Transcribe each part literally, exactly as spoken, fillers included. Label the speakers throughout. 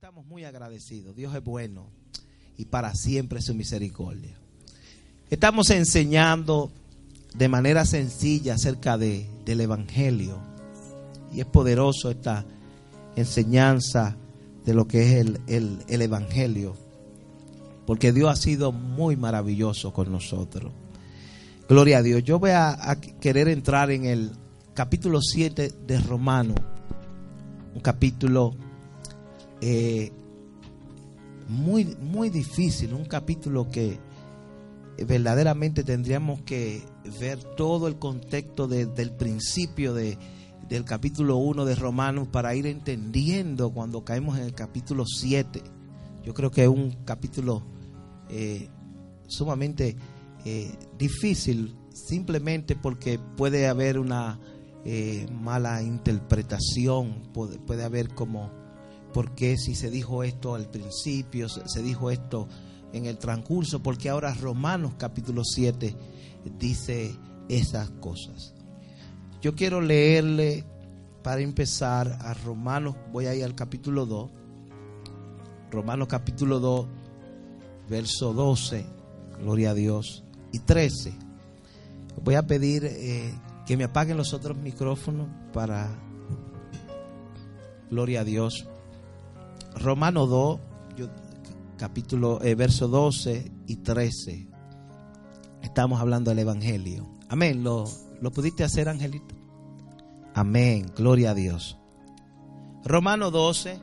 Speaker 1: estamos muy agradecidos. Dios es bueno y para siempre su misericordia. Estamos enseñando de manera sencilla acerca de, del Evangelio. Y es poderoso esta enseñanza de lo que es el, el, el Evangelio. Porque Dios ha sido muy maravilloso con nosotros. Gloria a Dios. Yo voy a, a querer entrar en el capítulo siete de Romanos. Un capítulo eh, muy, muy difícil. Un capítulo que verdaderamente tendríamos que ver todo el contexto de, del principio de, del capítulo uno de Romanos para ir entendiendo cuando caemos en el capítulo siete. Yo creo que es un capítulo eh, sumamente eh, difícil, simplemente porque puede haber una eh, mala interpretación, puede, puede haber como, ¿por qué si se dijo esto al principio, se, se dijo esto en el transcurso? Porque ahora Romanos capítulo siete dice esas cosas. Yo quiero leerle para empezar a Romanos, voy a ir al capítulo dos, Romanos capítulo dos, verso doce, gloria a Dios, y trece. Voy a pedir eh, que me apaguen los otros micrófonos para, gloria a Dios. Romanos dos, yo, capítulo, eh, verso doce y trece. Estamos hablando del Evangelio. Amén. ¿Lo, lo pudiste hacer, Angelito? Amén. Gloria a Dios. Romanos doce.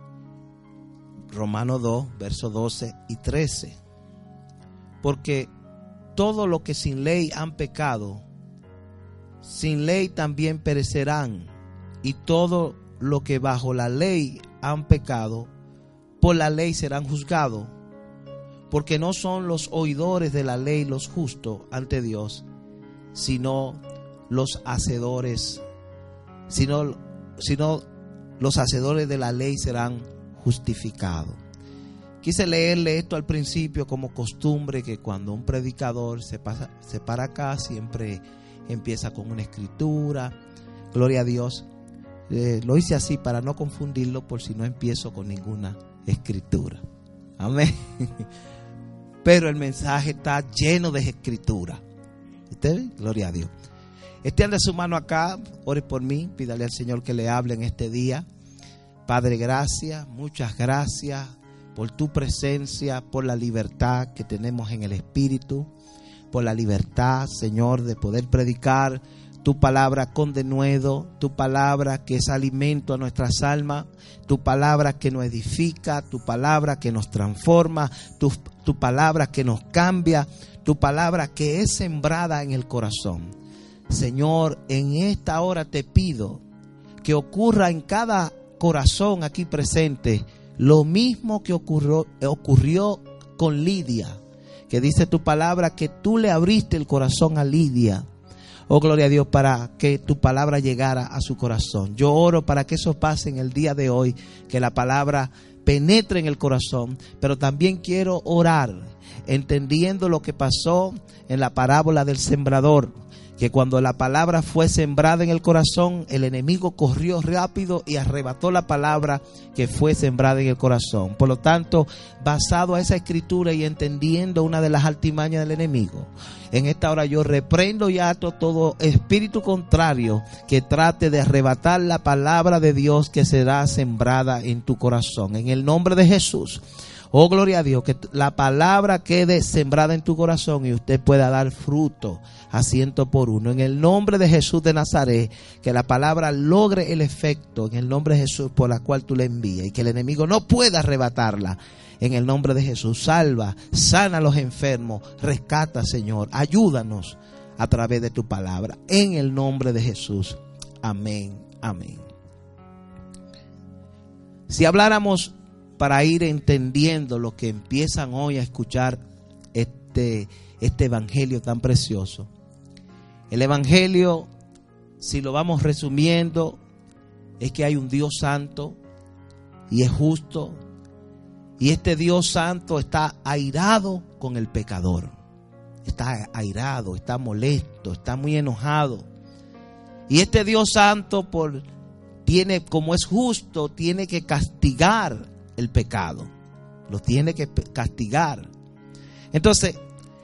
Speaker 1: Romanos dos, verso doce y trece. Porque todo lo que sin ley han pecado, sin ley también perecerán. Y todo lo que bajo la ley han pecado, por la ley serán juzgados. Porque no son los oidores de la ley los justos ante Dios, sino los hacedores, sino, sino los hacedores de la ley serán justificados. Quise leerle esto al principio como costumbre, que cuando un predicador se pasa, se para acá, siempre empieza con una escritura. Gloria a Dios. Eh, lo hice así para no confundirlo, por si no empiezo con ninguna escritura. Amén. Pero el mensaje está lleno de escritura. ¿Usted? Gloria a Dios. Extienda su mano acá, ore por mí, pídale al Señor que le hable en este día. Padre, gracias, muchas gracias por tu presencia, por la libertad que tenemos en el Espíritu, por la libertad, Señor, de poder predicar tu palabra con denuedo, tu palabra que es alimento a nuestras almas, tu palabra que nos edifica, tu palabra que nos transforma, tu, tu palabra que nos cambia, tu palabra que es sembrada en el corazón. Señor, en esta hora te pido que ocurra en cada corazón aquí presente lo mismo que ocurrió, ocurrió con Lidia, que dice tu palabra que tú le abriste el corazón a Lidia. Oh, gloria a Dios, para que tu palabra llegara a su corazón. Yo oro para que eso pase en el día de hoy, que la palabra penetre en el corazón, pero también quiero orar entendiendo lo que pasó en la parábola del sembrador, que cuando la palabra fue sembrada en el corazón, el enemigo corrió rápido y arrebató la palabra que fue sembrada en el corazón. Por lo tanto, basado a esa escritura y entendiendo una de las artimañas del enemigo, en esta hora yo reprendo y ato todo espíritu contrario que trate de arrebatar la palabra de Dios que será sembrada en tu corazón. En el nombre de Jesús. Oh, gloria a Dios, que la palabra quede sembrada en tu corazón y usted pueda dar fruto a ciento por uno. En el nombre de Jesús de Nazaret, que la palabra logre el efecto en el nombre de Jesús por la cual tú le envías y que el enemigo no pueda arrebatarla. En el nombre de Jesús, salva, sana a los enfermos, rescata, Señor, ayúdanos a través de tu palabra. En el nombre de Jesús. Amén, amén. Si habláramos para ir entendiendo lo que empiezan hoy a escuchar este, este evangelio tan precioso. El evangelio, si lo vamos resumiendo, es que hay un Dios santo y es justo. Y este Dios santo está airado con el pecador. Está airado, está molesto, está muy enojado. Y este Dios santo, por, tiene, como es justo, tiene que castigar el pecado. Lo tiene que castigar. Entonces,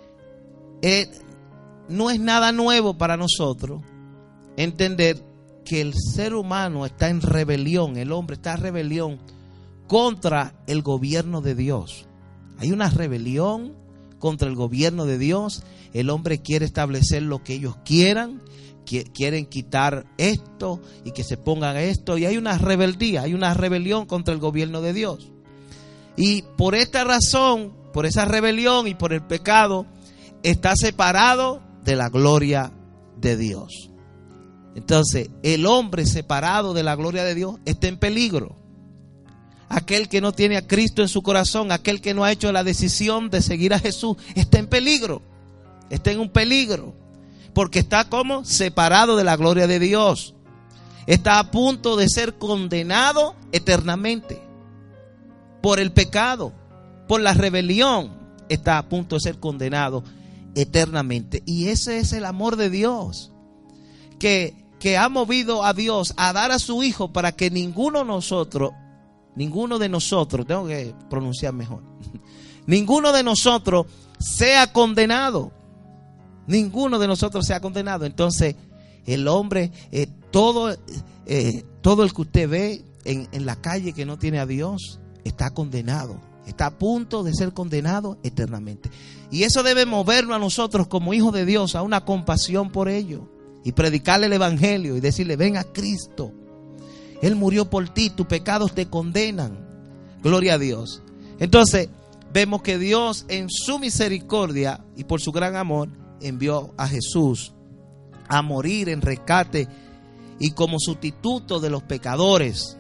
Speaker 1: eh, no es nada nuevo para nosotros entender que el ser humano está en rebelión, el hombre está en rebelión contra el gobierno de Dios. Hay una rebelión contra el gobierno de Dios. El hombre quiere establecer lo que ellos quieran, quieren quitar esto y que se pongan esto, y hay una rebeldía, hay una rebelión contra el gobierno de Dios. Y por esta razón, por esa rebelión y por el pecado, está separado de la gloria de Dios. Entonces, el hombre separado de la gloria de Dios está en peligro. Aquel que no tiene a Cristo en su corazón, aquel que no ha hecho la decisión de seguir a Jesús, está en peligro. Está en un peligro. Porque está como separado de la gloria de Dios. Está a punto de ser condenado eternamente. Por el pecado, por la rebelión, está a punto de ser condenado eternamente. Y ese es el amor de Dios. Que, que ha movido a Dios a dar a su Hijo para que ninguno de nosotros, ninguno de nosotros, tengo que pronunciar mejor, ninguno de nosotros sea condenado. Ninguno de nosotros sea condenado. Entonces, el hombre, eh, todo, eh, todo el que usted ve en, en la calle que no tiene a Dios, está condenado. Está a punto de ser condenado eternamente. Y eso debe movernos a nosotros como hijos de Dios a una compasión por ellos. Y predicarle el evangelio y decirle: ven a Cristo. Él murió por ti, tus pecados te condenan. Gloria a Dios. Entonces, vemos que Dios en su misericordia y por su gran amor envió a Jesús a morir en rescate y como sustituto de los pecadores,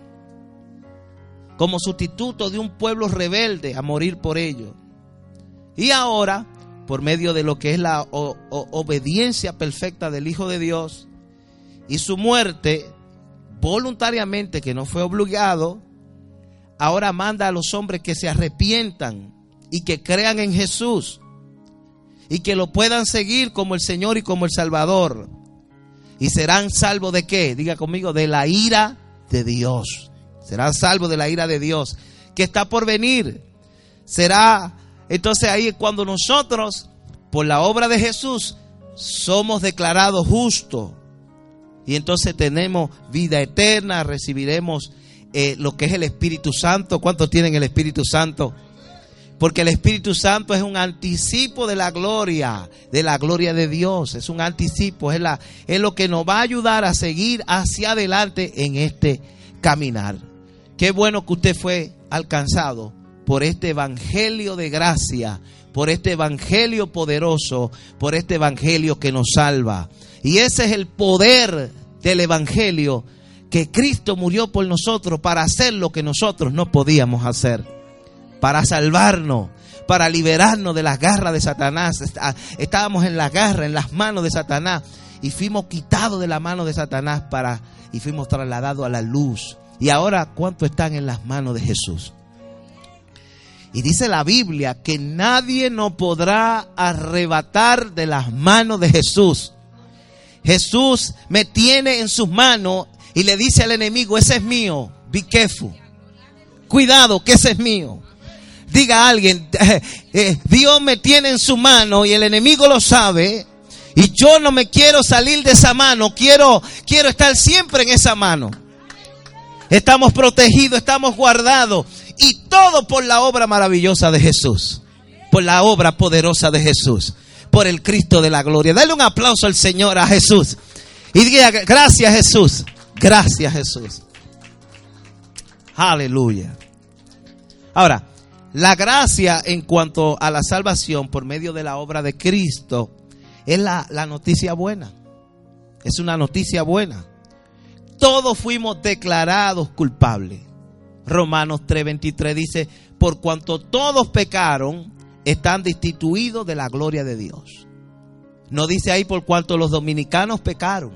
Speaker 1: como sustituto de un pueblo rebelde, a morir por ellos. Y ahora, por medio de lo que es la o, o, obediencia perfecta del Hijo de Dios y su muerte voluntariamente, que no fue obligado, ahora manda a los hombres que se arrepientan y que crean en Jesús y que lo puedan seguir como el Señor y como el Salvador. Y serán salvos ¿de qué? Diga conmigo: de la ira de Dios. Serán salvos de la ira de Dios que está por venir. Será entonces ahí cuando nosotros, por la obra de Jesús, somos declarados justos. Y entonces tenemos vida eterna, recibiremos eh, lo que es el Espíritu Santo. ¿Cuántos tienen el Espíritu Santo? Porque el Espíritu Santo es un anticipo de la gloria, de la gloria de Dios. Es un anticipo, es, la, es lo que nos va a ayudar a seguir hacia adelante en este caminar. Qué bueno que usted fue alcanzado por este evangelio de gracia, por este evangelio poderoso, por este evangelio que nos salva. Y ese es el poder del evangelio, que Cristo murió por nosotros para hacer lo que nosotros no podíamos hacer, para salvarnos, para liberarnos de las garras de Satanás. Estábamos en la garra, en las manos de Satanás, y fuimos quitados de la mano de Satanás para y fuimos trasladados a la luz. Y ahora, ¿cuántos están en las manos de Jesús? Y dice la Biblia que nadie nos podrá arrebatar de las manos de Jesús. Jesús me tiene en sus manos y le dice al enemigo: ese es mío, be careful. Cuidado, que ese es mío. Diga a alguien: eh, eh, Dios me tiene en su mano y el enemigo lo sabe. Y yo no me quiero salir de esa mano, quiero, quiero estar siempre en esa mano. Estamos protegidos, estamos guardados. Y todo por la obra maravillosa de Jesús. Por la obra poderosa de Jesús. Por el Cristo de la gloria. Dale un aplauso al Señor, a Jesús. Y diga: gracias Jesús. Gracias Jesús. Aleluya. Ahora, la gracia en cuanto a la salvación por medio de la obra de Cristo es la, la noticia buena. Es una noticia buena. Todos fuimos declarados culpables. Romanos tres veintitrés dice: por cuanto todos pecaron, están destituidos de la gloria de Dios. No dice ahí por cuanto los dominicanos pecaron,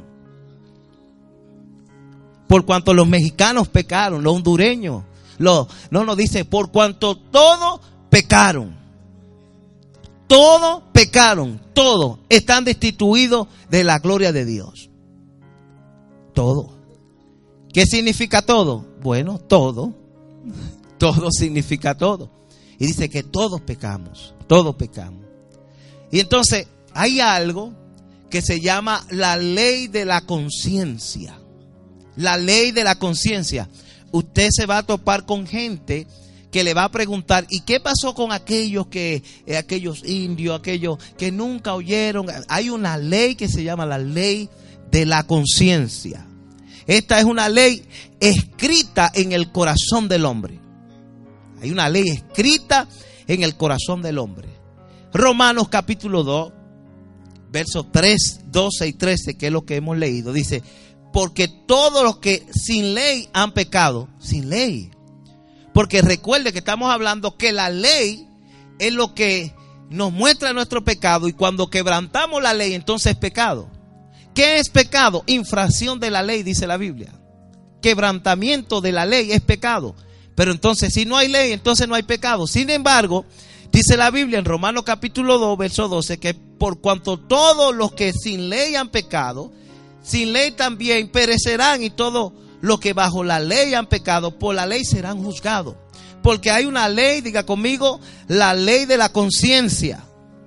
Speaker 1: por cuanto los mexicanos pecaron, los hondureños. Lo, no nos dice por cuanto todos pecaron. Todos pecaron, todos están destituidos de la gloria de Dios. Todo. ¿Qué significa todo? Bueno, todo. Todo significa todo. Y dice que todos pecamos, todos pecamos. Y entonces hay algo que se llama la ley de la conciencia. La ley de la conciencia. Usted se va a topar con gente que le va a preguntar, ¿y qué pasó con aquellos que, eh, aquellos indios, aquellos que nunca oyeron? Hay una ley que se llama la ley de la conciencia. Esta es una ley escrita en el corazón del hombre. Hay una ley escrita en el corazón del hombre. Romanos capítulo dos, versos tres, doce y trece, que es lo que hemos leído, dice, porque todos los que sin ley han pecado, sin ley. Porque recuerde que estamos hablando que la ley es lo que nos muestra nuestro pecado, y cuando quebrantamos la ley, entonces es pecado. ¿Qué es pecado? Infracción de la ley, dice la Biblia. Quebrantamiento de la ley es pecado. Pero entonces, si no hay ley, entonces no hay pecado. Sin embargo, dice la Biblia en Romanos capítulo dos, verso doce, que por cuanto todos los que sin ley han pecado, sin ley también perecerán, y todos los que bajo la ley han pecado, por la ley serán juzgados. Porque hay una ley, diga conmigo, la ley de la conciencia.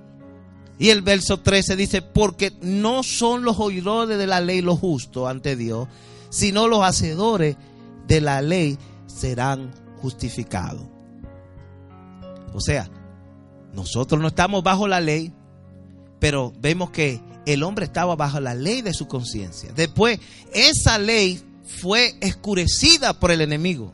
Speaker 1: Y el verso trece dice, porque no son los oidores de la ley los justos ante Dios, sino los hacedores de la ley serán justificados. O sea, nosotros no estamos bajo la ley, pero vemos que el hombre estaba bajo la ley de su conciencia. Después, esa ley fue escurecida por el enemigo.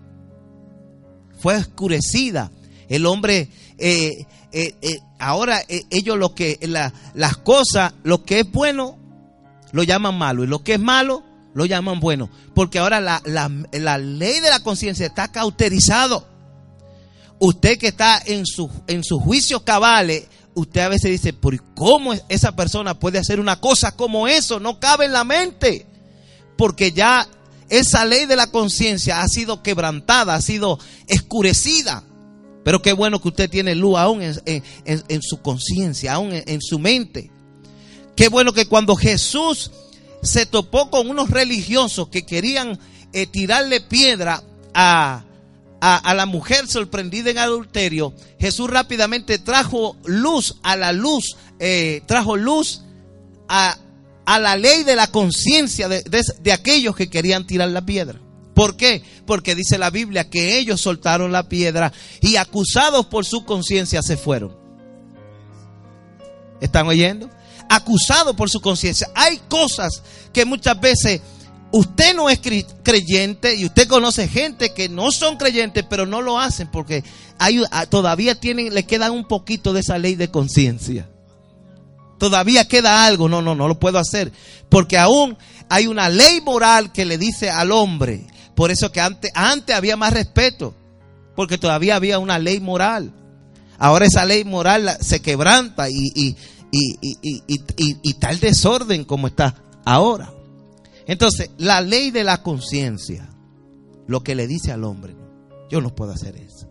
Speaker 1: Fue escurecida. El hombre, eh, eh, eh, ahora eh, ellos lo que, la, las cosas, lo que es bueno, lo llaman malo. Y lo que es malo, lo llaman bueno. Porque ahora la, la, la ley de la conciencia está cauterizado. Usted que está en su, en sus juicios cabales, usted a veces dice, ¿por cómo esa persona puede hacer una cosa como eso? No cabe en la mente. Porque ya esa ley de la conciencia ha sido quebrantada, ha sido escurecida. Pero qué bueno que usted tiene luz aún en, en, en su conciencia, aún en, en su mente. Qué bueno que cuando Jesús se topó con unos religiosos que querían eh, tirarle piedra a, a, a la mujer sorprendida en adulterio, Jesús rápidamente trajo luz a la luz, eh, trajo luz a, a la ley de la conciencia de, de, de aquellos que querían tirar la piedra. ¿Por qué? Porque dice la Biblia que ellos soltaron la piedra y acusados por su conciencia se fueron. ¿Están oyendo? Acusados por su conciencia. Hay cosas que muchas veces usted no es creyente y usted conoce gente que no son creyentes, pero no lo hacen porque hay, todavía tienen, le queda un poquito de esa ley de conciencia. Todavía queda algo. No, no, no lo puedo hacer. Porque aún hay una ley moral que le dice al hombre. Por eso que antes, antes había más respeto. Porque todavía había una ley moral. Ahora esa ley moral se quebranta y, y, y, y, y, y, y, y tal desorden como está ahora. Entonces, la ley de la conciencia, lo que le dice al hombre, yo no puedo hacer eso.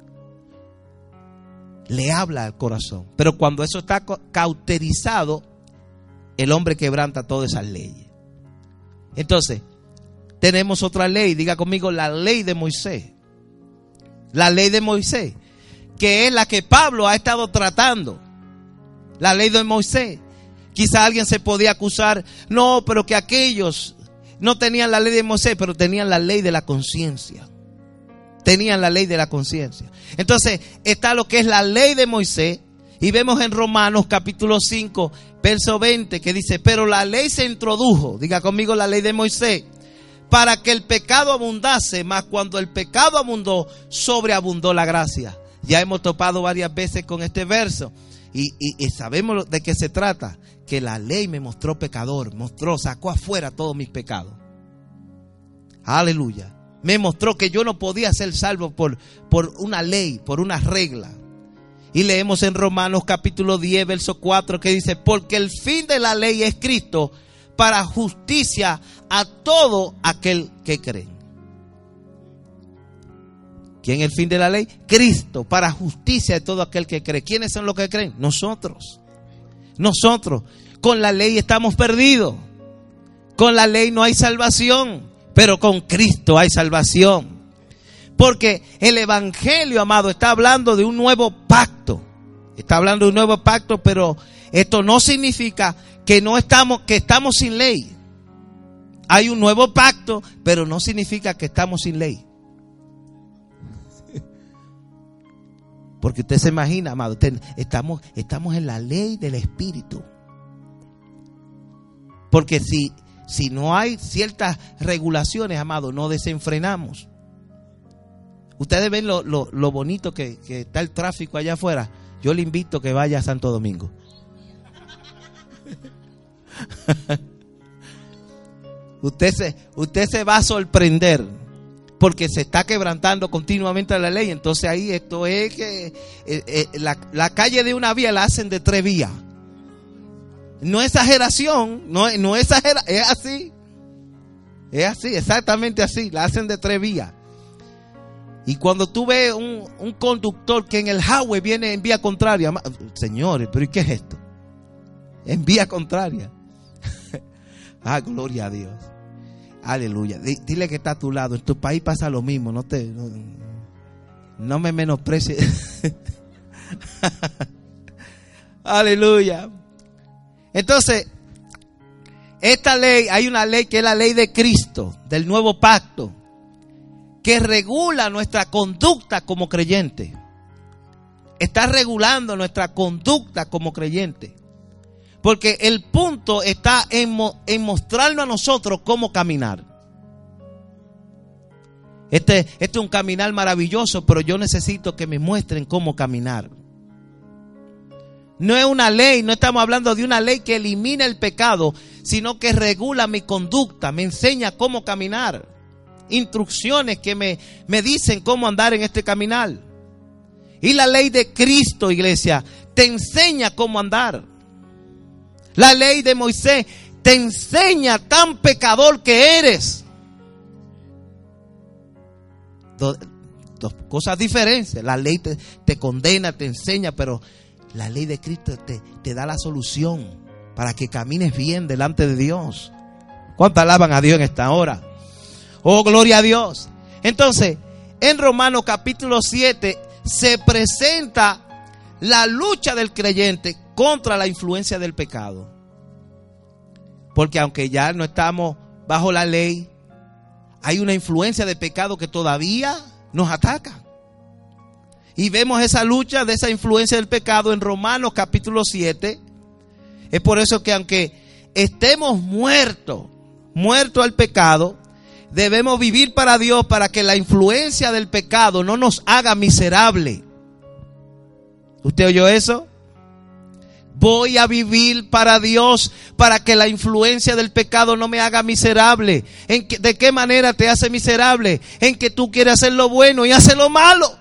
Speaker 1: Le habla al corazón. Pero cuando eso está cauterizado, el hombre quebranta todas esas leyes. Entonces, tenemos otra ley, diga conmigo, la ley de Moisés. La ley de Moisés, que es la que Pablo ha estado tratando. La ley de Moisés. Quizá alguien se podía acusar, no, pero que aquellos no tenían la ley de Moisés, pero tenían la ley de la conciencia. Tenían la ley de la conciencia. Entonces, está lo que es la ley de Moisés. Y vemos en Romanos capítulo cinco, verso veinte, que dice, pero la ley se introdujo, diga conmigo, la ley de Moisés, para que el pecado abundase, mas cuando el pecado abundó, sobreabundó la gracia. Ya hemos topado varias veces con este verso. Y, y, y sabemos de qué se trata. Que la ley me mostró pecador, mostró, sacó afuera todos mis pecados. Aleluya. Me mostró que yo no podía ser salvo por, por una ley, por una regla. Y leemos en Romanos capítulo diez, verso cuatro, que dice, porque el fin de la ley es Cristo para justicia a todo aquel que cree. ¿Quién es el fin de la ley? Cristo, para justicia de todo aquel que cree. ¿Quiénes son los que creen? Nosotros. Nosotros. Con la ley estamos perdidos. Con la ley no hay salvación, pero con Cristo hay salvación. Porque el evangelio, amado, está hablando de un nuevo pacto. Está hablando de un nuevo pacto, pero esto no significa que no estamos, que estamos sin ley. Hay un nuevo pacto, pero no significa que estamos sin ley. Porque usted se imagina, amado, usted, estamos, estamos en la ley del Espíritu. Porque si, si no hay ciertas regulaciones, amado, no desenfrenamos. Ustedes ven lo, lo, lo bonito que, que está el tráfico allá afuera. Yo le invito a que vaya a Santo Domingo. Usted se, usted se va a sorprender porque se está quebrantando continuamente la ley. Entonces ahí esto es que eh, eh, la, la calle de una vía la hacen de tres vías. No es exageración, no, no es exagera, es así. Es así, exactamente así, la hacen de tres vías. Y cuando tú ves un, un conductor que en el highway viene en vía contraria, señores, pero ¿y qué es esto? En vía contraria. Ah, gloria a Dios. Aleluya. Dile que está a tu lado. En tu país pasa lo mismo. No te, no, no me menosprecies. Aleluya. Entonces, esta ley, hay una ley que es la ley de Cristo, del nuevo pacto, que regula nuestra conducta como creyente. Está regulando nuestra conducta como creyente. Porque el punto está en, mo- en mostrarnos a nosotros cómo caminar. Este, este es un caminar maravilloso, pero yo necesito que me muestren cómo caminar. No es una ley, no estamos hablando de una ley que elimina el pecado, sino que regula mi conducta, me enseña cómo caminar. Instrucciones que me, me dicen cómo andar en este caminar. Y la ley de Cristo, iglesia, te enseña cómo andar. La ley de Moisés te enseña tan pecador que eres. Dos, dos cosas diferentes. La ley te, te condena, te enseña, pero la ley de Cristo te, te da la solución para que camines bien delante de Dios. ¿Cuántos alaban a Dios en esta hora? Oh, gloria a Dios. Entonces, en Romanos capítulo siete se presenta la lucha del creyente contra la influencia del pecado. Porque aunque ya no estamos bajo la ley, hay una influencia de pecado que todavía nos ataca. Y vemos esa lucha de esa influencia del pecado en Romanos capítulo siete. Es por eso que aunque estemos muertos, muertos al pecado, debemos vivir para Dios, para que la influencia del pecado no nos haga miserable. ¿Usted oyó eso? Voy a vivir para Dios, para que la influencia del pecado no me haga miserable. ¿En qué, ¿De qué manera te hace miserable? En que tú quieres hacer lo bueno y haces lo malo.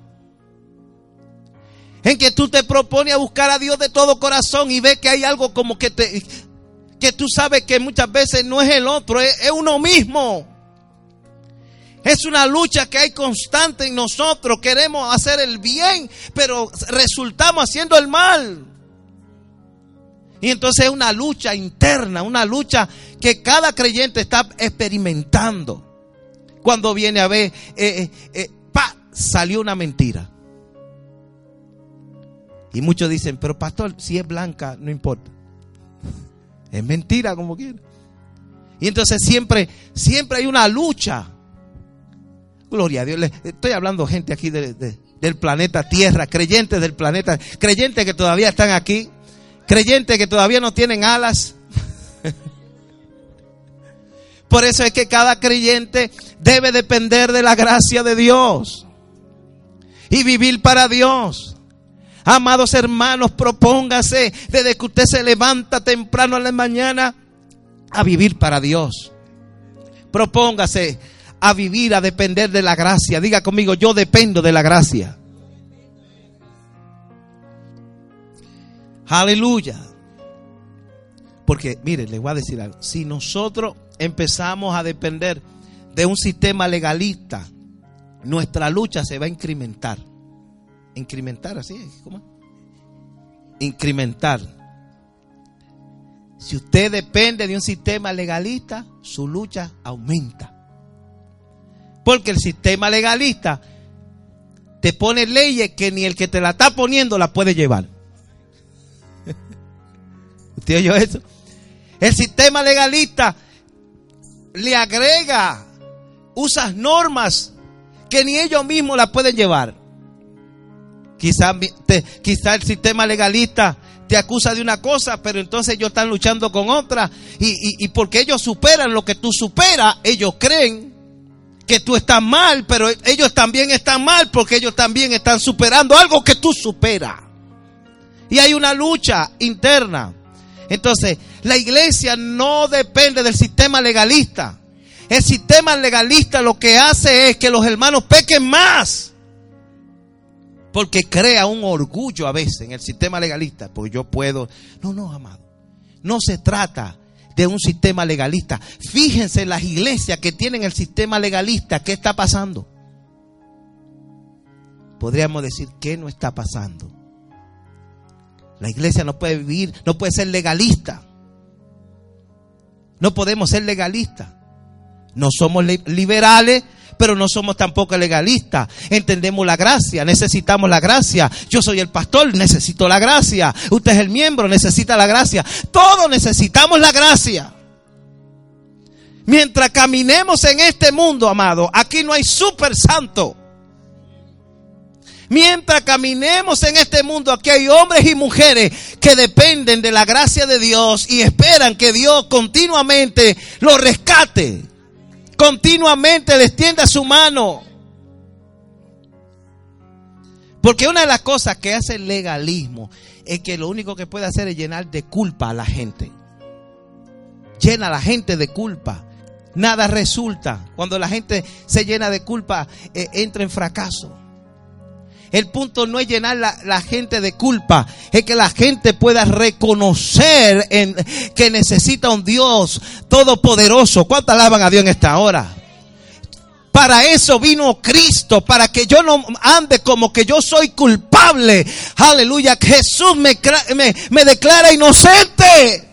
Speaker 1: En que tú te propones a buscar a Dios de todo corazón y ves que hay algo como que te, que tú sabes que muchas veces no es el otro, es, es uno mismo. Es una lucha que hay constante en nosotros. Queremos hacer el bien, pero resultamos haciendo el mal. Y entonces es una lucha interna, una lucha que cada creyente está experimentando. Cuando viene a ver, eh, eh, eh, ¡pa! Salió una mentira. Y muchos dicen, pero pastor, si es blanca, no importa. Es mentira como quiera. Y entonces siempre, siempre hay una lucha. Gloria a Dios. Le estoy hablando gente aquí de, de, del planeta Tierra, creyentes del planeta, creyentes que todavía están aquí, creyentes que todavía no tienen alas. Por eso es que cada creyente debe depender de la gracia de Dios y vivir para Dios. Amados hermanos, propóngase desde que usted se levanta temprano en la mañana a vivir para Dios. Propóngase a vivir, a depender de la gracia. Diga conmigo, yo dependo de la gracia. Aleluya. Porque, mire, les voy a decir algo. Si nosotros empezamos a depender de un sistema legalista, nuestra lucha se va a incrementar. Incrementar, así es. ¿Cómo? Incrementar. Si usted depende de un sistema legalista, su lucha aumenta. Porque el sistema legalista te pone leyes que ni el que te la está poniendo la puede llevar. ¿Usted oyó eso? El sistema legalista le agrega, usa normas que ni ellos mismos la pueden llevar. Quizá, te, quizá el sistema legalista te acusa de una cosa, pero entonces ellos están luchando con otra. Y, y, y porque ellos superan lo que tú superas, ellos creen que tú estás mal, pero ellos también están mal porque ellos también están superando algo que tú superas. Y hay una lucha interna. Entonces, la iglesia no depende del sistema legalista. El sistema legalista lo que hace es que los hermanos pequen más. Porque crea un orgullo a veces en el sistema legalista. Porque yo puedo. No, no, amado. No se trata de un sistema legalista. Fíjense en las iglesias que tienen el sistema legalista. ¿Qué está pasando? Podríamos decir, ¿qué no está pasando? La iglesia no puede vivir, no puede ser legalista. No podemos ser legalistas. No somos liberales, pero no somos tampoco legalistas. Entendemos la gracia, necesitamos la gracia. Yo soy el pastor, necesito la gracia. Usted es el miembro, necesita la gracia. Todos necesitamos la gracia. Mientras caminemos en este mundo, amado, aquí no hay super santo. Mientras caminemos en este mundo, aquí hay hombres y mujeres que dependen de la gracia de Dios y esperan que Dios continuamente los rescate. Continuamente les tienda su mano. Porque una de las cosas que hace el legalismo es que lo único que puede hacer es llenar de culpa a la gente. Llena a la gente de culpa. Nada resulta. Cuando la gente se llena de culpa, eh, entra en fracaso. El punto no es llenar la, la gente de culpa, es que la gente pueda reconocer en, que necesita un Dios todopoderoso. ¿Cuánto alaban a Dios en esta hora? Para eso vino Cristo, para que yo no ande como que yo soy culpable. Aleluya, Jesús me, me, me declara inocente.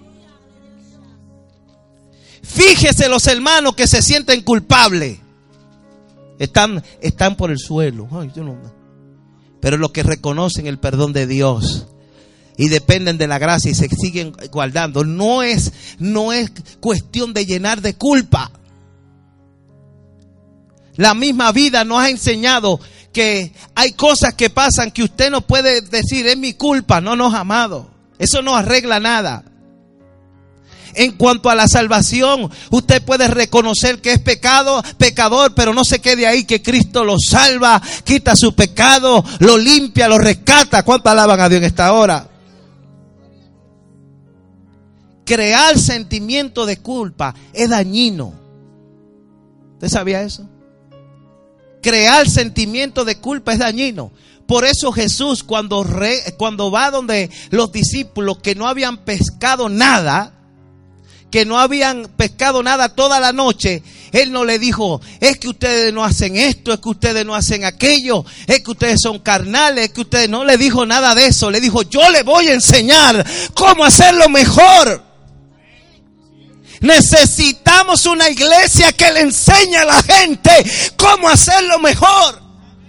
Speaker 1: Fíjese los hermanos que se sienten culpables. Están, están por el suelo. Ay, yo no... Pero los que reconocen el perdón de Dios y dependen de la gracia y se siguen guardando, no es, no es cuestión de llenar de culpa. La misma vida nos ha enseñado que hay cosas que pasan que usted no puede decir es mi culpa. No, no, amado. Eso no arregla nada. En cuanto a la salvación, usted puede reconocer que es pecado, pecador, pero no se quede ahí, que Cristo lo salva, quita su pecado, lo limpia, lo rescata. ¿Cuánto alaban a Dios en esta hora? Crear sentimiento de culpa es dañino. ¿Usted sabía eso? Crear sentimiento de culpa es dañino. Por eso Jesús, cuando, re, cuando va donde los discípulos que no habían pescado nada, que no habían pescado nada toda la noche, Él no le dijo, es que ustedes no hacen esto, es que ustedes no hacen aquello, es que ustedes son carnales, es que ustedes no le dijo nada de eso. Le dijo, yo le voy a enseñar cómo hacerlo mejor. Necesitamos una iglesia que le enseñe a la gente cómo hacerlo mejor.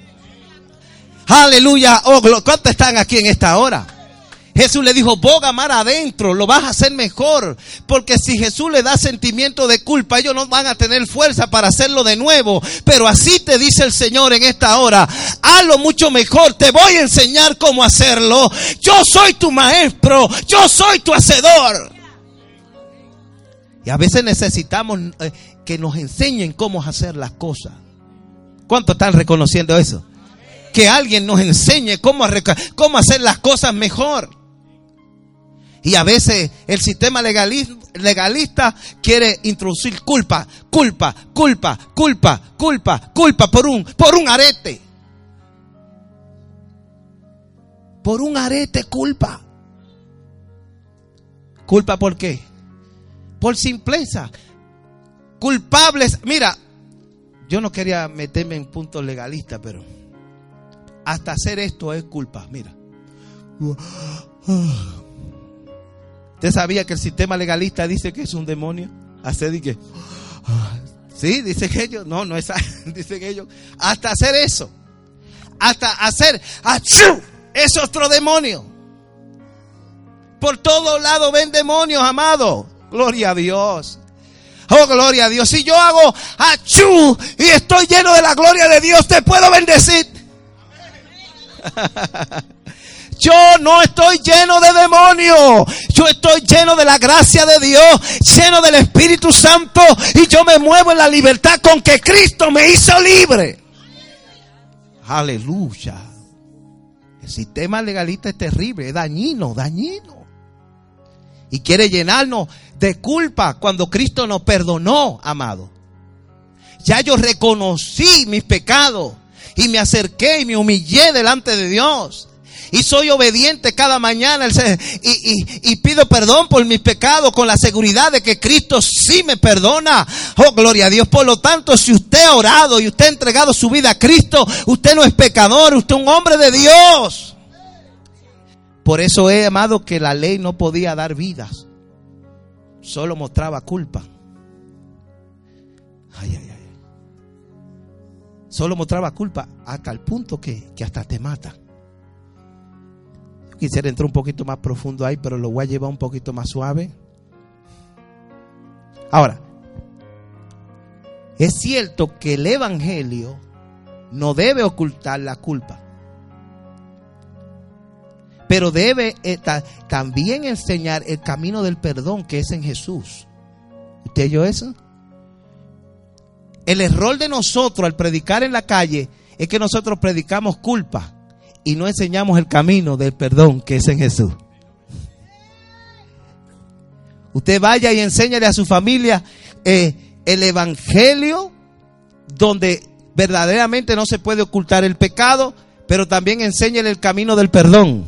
Speaker 1: Aleluya. Oh, ¿cuántos están aquí en esta hora? Jesús le dijo, boga mar adentro, lo vas a hacer mejor. Porque si Jesús le da sentimiento de culpa, ellos no van a tener fuerza para hacerlo de nuevo. Pero así te dice el Señor en esta hora, hazlo mucho mejor, te voy a enseñar cómo hacerlo. Yo soy tu maestro, yo soy tu hacedor. Y a veces necesitamos eh, que nos enseñen cómo hacer las cosas. ¿Cuántos están reconociendo eso? Que alguien nos enseñe cómo, cómo hacer las cosas mejor. Y a veces el sistema legalista, legalista quiere introducir culpa, culpa, culpa, culpa, culpa, culpa por un, por un arete. Por un arete, culpa. ¿Culpa por qué? Por simpleza. Culpables. Mira, yo no quería meterme en puntos legalistas, pero hasta hacer esto es culpa. Mira. ¿Usted sabía que el sistema legalista dice que es un demonio? Hacer y que Sí, dicen ellos. No, no es, dicen ellos. Hasta hacer eso. Hasta hacer, ¡achú! Es otro demonio. Por todos lados ven demonios, amado. Gloria a Dios. Oh, gloria a Dios. Si yo hago achú y estoy lleno de la gloria de Dios, te puedo bendecir. Yo no estoy lleno de demonios. Yo estoy lleno de la gracia de Dios, lleno del Espíritu Santo, y yo me muevo en la libertad con que Cristo me hizo libre. Aleluya. El sistema legalista es terrible, es dañino, dañino. Y quiere llenarnos de culpa cuando Cristo nos perdonó, amado. Ya yo reconocí mis pecados y me acerqué y me humillé delante de Dios. Y soy obediente cada mañana y, y, y pido perdón por mis pecados con la seguridad de que Cristo sí me perdona. Oh, gloria a Dios. Por lo tanto, si usted ha orado y usted ha entregado su vida a Cristo, usted no es pecador, usted es un hombre de Dios. Por eso he amado que la ley no podía dar vidas, solo mostraba culpa. Ay, ay, ay. Solo mostraba culpa hasta el punto que, que hasta te mata. Quisiera entrar un poquito más profundo ahí, pero lo voy a llevar un poquito más suave. Ahora, es cierto que el evangelio no debe ocultar la culpa, pero debe eh, ta, también enseñar el camino del perdón que es en Jesús. ¿Usted oyó eso? El error de nosotros al predicar en la calle es que nosotros predicamos culpa y no enseñamos el camino del perdón que es en Jesús. Usted vaya y enséñale a su familia eh, el evangelio, donde verdaderamente no se puede ocultar el pecado, pero también enséñale el camino del perdón.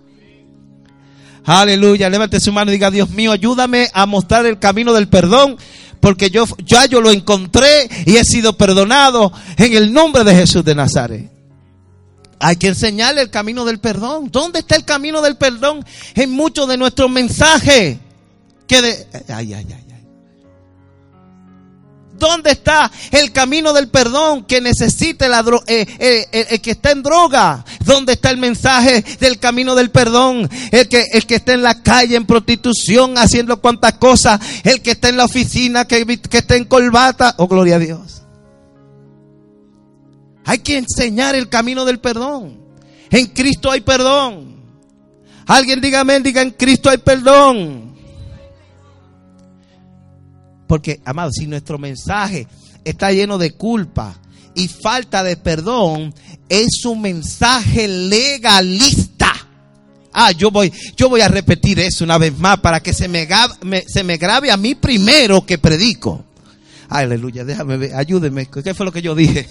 Speaker 1: Aleluya. Levante su mano y diga: Dios mío, ayúdame a mostrar el camino del perdón, porque yo ya yo lo encontré y he sido perdonado en el nombre de Jesús de Nazaret. Hay que enseñarle el camino del perdón. ¿Dónde está el camino del perdón? En muchos de nuestros mensajes. Que de, ay, ay, ay, ay. ¿Dónde está el camino del perdón que necesita el, eh, eh, el, el que está en droga? ¿Dónde está el mensaje del camino del perdón? El que, el que está en la calle en prostitución haciendo cuantas cosas. El que está en la oficina, que, que está en corbata. Oh, gloria a Dios. Hay que enseñar el camino del perdón. En Cristo hay perdón. Alguien diga amén, diga: en Cristo hay perdón. Porque, amado, si nuestro mensaje está lleno de culpa y falta de perdón, es un mensaje legalista. Ah, yo voy, yo voy a repetir eso una vez más para que se me, me, se me grabe a mí primero que predico. Aleluya, déjame ver, ayúdeme. ¿Qué fue lo que yo dije?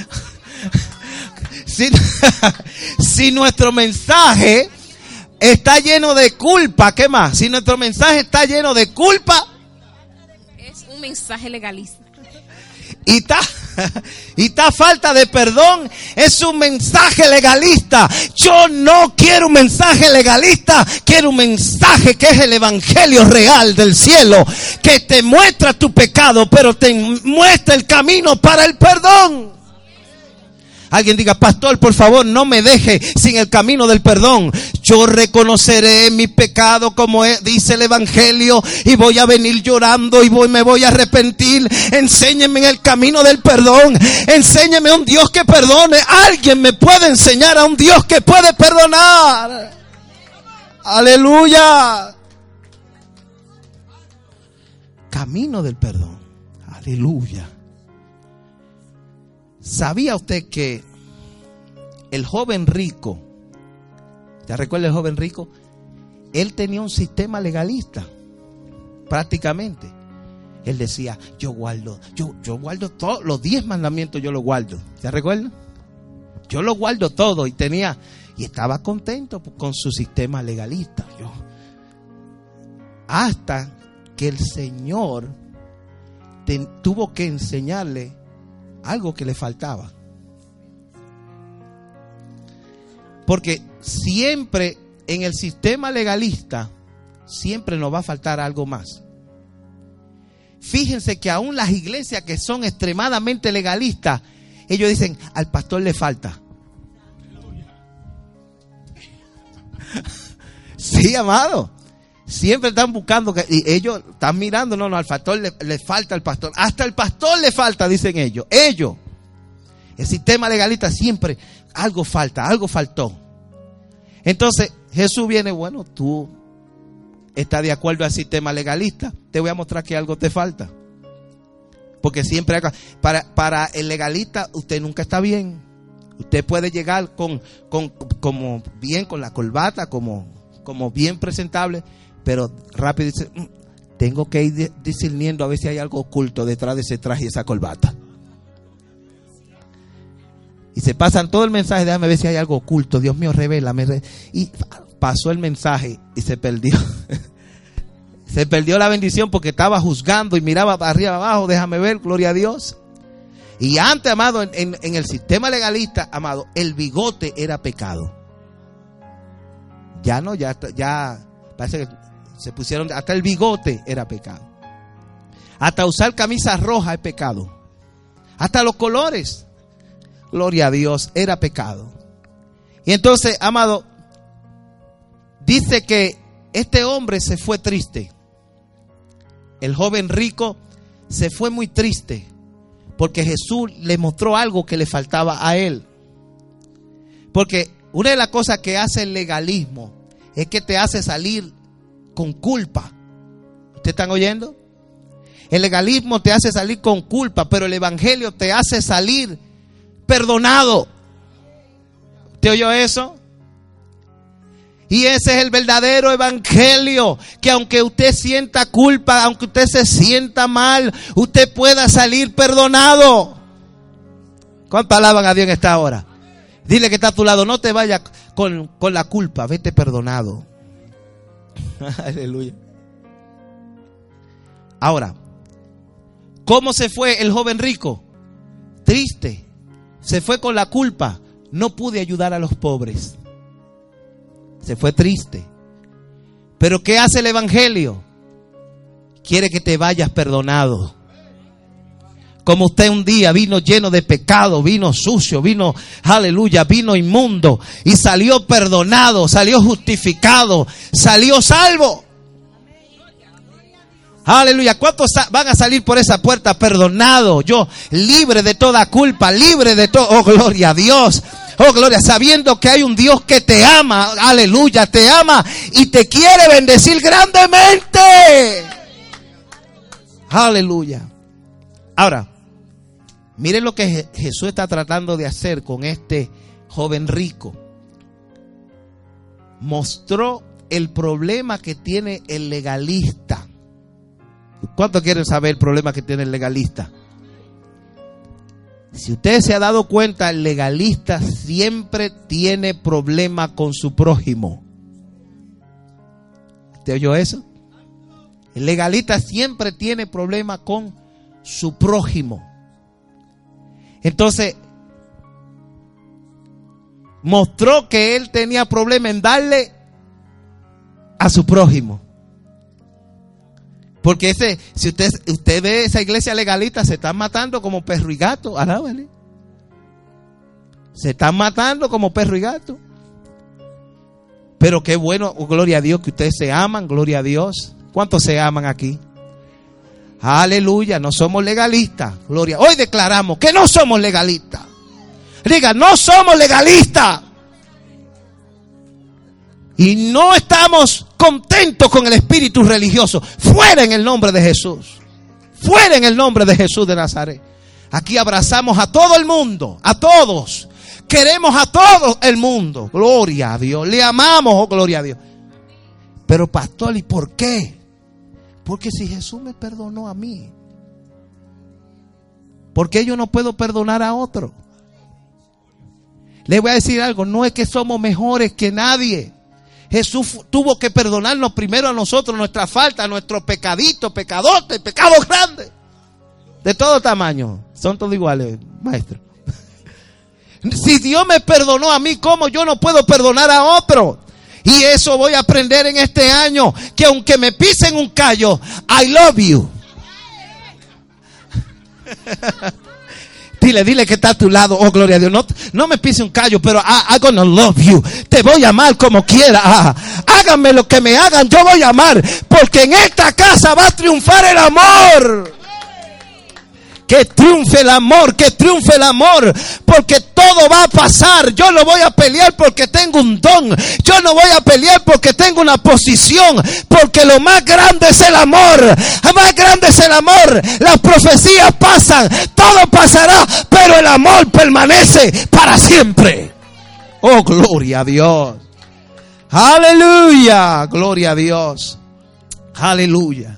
Speaker 1: Si, si nuestro mensaje está lleno de culpa, ¿qué más? Si nuestro mensaje está lleno de culpa,
Speaker 2: es un mensaje legalista.
Speaker 1: Y está, y está falta de perdón, es un mensaje legalista. Yo no quiero un mensaje legalista, quiero un mensaje que es el evangelio real del cielo, que te muestra tu pecado, pero te muestra el camino para el perdón. Alguien diga: pastor, por favor, no me deje sin el camino del perdón. Yo reconoceré mi pecado como es, dice el evangelio, y voy a venir llorando y voy, me voy a arrepentir. Enséñeme en el camino del perdón. Enséñeme a un Dios que perdone. Alguien me puede enseñar a un Dios que puede perdonar. Aleluya. Camino del perdón. Aleluya. ¿Sabía usted que el joven rico, ¿te recuerda el joven rico? Él tenía un sistema legalista, prácticamente. Él decía: yo guardo, yo, yo guardo todos los diez mandamientos, yo los guardo. ¿Se recuerda? Yo los guardo todo, y tenía, y estaba contento con su sistema legalista. Yo, hasta que el Señor te, tuvo que enseñarle algo que le faltaba. Porque siempre en el sistema legalista siempre nos va a faltar algo más. fíjense que aún las iglesias que son extremadamente legalistas, ellos dicen, al pastor le falta. Sí, amado. Siempre están buscando, que, y ellos están mirando, no, no, al pastor le, le falta al pastor. Hasta el pastor le falta, dicen ellos. Ellos. El sistema legalista siempre, algo falta, algo faltó. Entonces, Jesús viene, bueno, tú estás de acuerdo al sistema legalista, te voy a mostrar que algo te falta. Porque siempre, para, para el legalista, usted nunca está bien. Usted puede llegar con, con como bien, con la corbata, como, como bien presentable, pero rápido dice, tengo que ir discerniendo a ver si hay algo oculto detrás de ese traje y esa corbata. Y se pasan todo el mensaje, déjame ver si hay algo oculto, Dios mío, revélame. Y pasó el mensaje y se perdió. Se perdió la bendición porque estaba juzgando y miraba arriba abajo, déjame ver, gloria a Dios. Y antes, amado, en, en, en el sistema legalista, amado, el bigote era pecado. Ya no, ya, ya parece que se pusieron, hasta el bigote era pecado. Hasta usar camisa roja es pecado. Hasta los colores, gloria a Dios, era pecado. Y entonces, amado, dice que este hombre se fue triste. El joven rico se fue muy triste porque Jesús le mostró algo que le faltaba a él. Porque una de las cosas que hace el legalismo es que te hace salir con culpa. ¿Ustedes están oyendo? El legalismo te hace salir con culpa, pero el evangelio te hace salir perdonado. ¿Usted oyó eso? Y ese es el verdadero evangelio, que aunque usted sienta culpa, aunque usted se sienta mal, usted pueda salir perdonado. ¿Cuánto alaban a Dios en esta hora? Dile que está a tu lado, no te vayas con, con la culpa, vete perdonado. Aleluya. Ahora, ¿cómo se fue el joven rico? Triste. Se fue con la culpa. No pude ayudar a los pobres. Se fue triste. Pero ¿qué hace el evangelio? Quiere que te vayas perdonado. Como usted un día vino lleno de pecado, vino sucio, vino, aleluya, vino inmundo y salió perdonado, salió justificado, salió salvo. Aleluya. ¿Cuántos van a salir por esa puerta perdonados? Yo, libre de toda culpa, libre de todo. Oh, gloria a Dios. Oh, gloria, sabiendo que hay un Dios que te ama, aleluya, te ama y te quiere bendecir grandemente. Aleluya. Ahora, miren lo que Jesús está tratando de hacer con este joven rico. Mostró el problema que tiene el legalista. ¿Cuántos quieren saber el problema que tiene el legalista? Si usted se ha dado cuenta, el legalista siempre tiene problema con su prójimo. ¿Usted oyó eso? El legalista siempre tiene problema con su prójimo. Entonces, mostró que él tenía problema en darle a su prójimo. Porque ese, si usted, usted ve esa iglesia legalista, se están matando como perro y gato. Alábale. Se están matando como perro y gato. Pero qué bueno, oh, gloria a Dios, que ustedes se aman, gloria a Dios. ¿Cuántos se aman aquí? Aleluya, no somos legalistas. Gloria. Hoy declaramos que no somos legalistas. Diga, no somos legalistas. Y no estamos contentos con el espíritu religioso. Fuera en el nombre de Jesús. Fuera en el nombre de Jesús de Nazaret. Aquí abrazamos a todo el mundo. A todos. Queremos a todo el mundo. Gloria a Dios. Le amamos, oh gloria a Dios. Pero pastor, ¿y por qué? Porque si Jesús me perdonó a mí, ¿por qué yo no puedo perdonar a otro? Le voy a decir algo. No es que somos mejores que nadie. Jesús tuvo que perdonarnos primero a nosotros nuestra falta, nuestros pecaditos, pecadotes, pecados grandes, de todo tamaño. Son todos iguales, maestro. Si Dios me perdonó a mí, ¿cómo yo no puedo perdonar a otro? Y eso voy a aprender en este año, que aunque me pisen un callo, I love you. Dile, dile que está a tu lado. Oh, gloria a Dios. No, no me pise un callo, pero I, I'm gonna love you. Te voy a amar como quiera. Ah, háganme lo que me hagan, yo voy a amar. Porque en esta casa va a triunfar el amor. Que triunfe el amor, que triunfe el amor, porque todo va a pasar. Yo no voy a pelear porque tengo un don. Yo no voy a pelear porque tengo una posición, porque lo más grande es el amor. Lo más grande es el amor. Las profecías pasan, todo pasará, pero el amor permanece para siempre. Oh, gloria a Dios. Aleluya, gloria a Dios. Aleluya.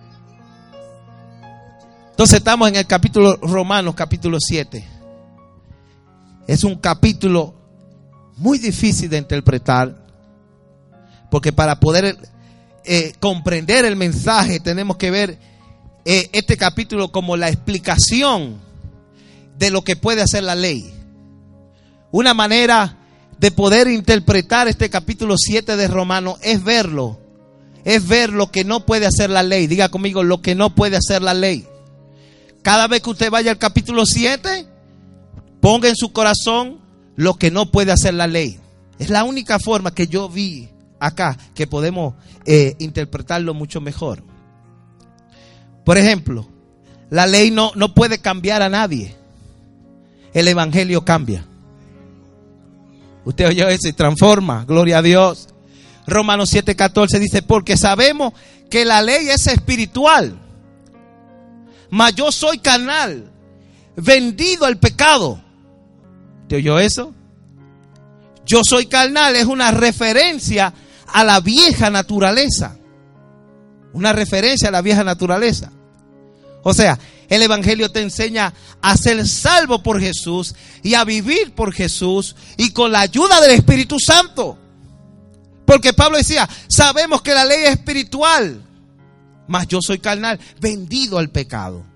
Speaker 1: Entonces estamos en el capítulo Romanos, capítulo siete. Es un capítulo muy difícil de interpretar, porque para poder eh, comprender el mensaje tenemos que ver eh, este capítulo como la explicación de lo que puede hacer la ley. Una manera de poder interpretar este capítulo siete de Romanos es verlo, es ver lo que no puede hacer la ley. Diga conmigo, lo que no puede hacer la ley. Cada vez que usted vaya al capítulo siete, ponga en su corazón lo que no puede hacer la ley. Es la única forma que yo vi acá que podemos eh, interpretarlo mucho mejor. Por ejemplo, la ley no, no puede cambiar a nadie. El evangelio cambia. Usted oyó eso y transforma. Gloria a Dios. Romanos siete catorce dice, porque sabemos que la ley es espiritual, mas yo soy carnal, vendido al pecado. ¿Te oyó eso? Yo soy carnal es una referencia a la vieja naturaleza. Una referencia a la vieja naturaleza. O sea, el evangelio te enseña a ser salvo por Jesús y a vivir por Jesús y con la ayuda del Espíritu Santo. Porque Pablo decía, sabemos que la ley es espiritual, mas yo soy carnal, vendido al pecado.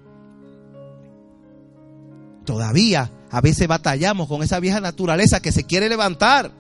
Speaker 1: Todavía a veces batallamos con esa vieja naturaleza que se quiere levantar.